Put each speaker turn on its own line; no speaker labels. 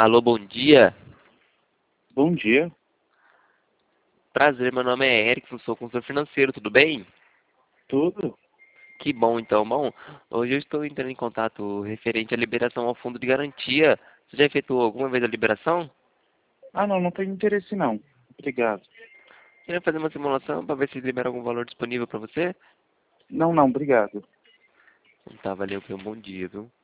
Alô, bom dia.
Bom dia,
Prazer, meu nome é Erickson, sou consultor financeiro, tudo bem?
tudo?
Que bom, então. Bom, hoje eu estou entrando em contato referente à liberação ao fundo de garantia. Você já efetuou alguma vez a liberação?
Ah, não, não tenho interesse não. Obrigado.
Queria fazer uma simulação para ver se libera algum valor disponível para você?
Não, não, obrigado.
Então tá, valeu, um bom dia, viu?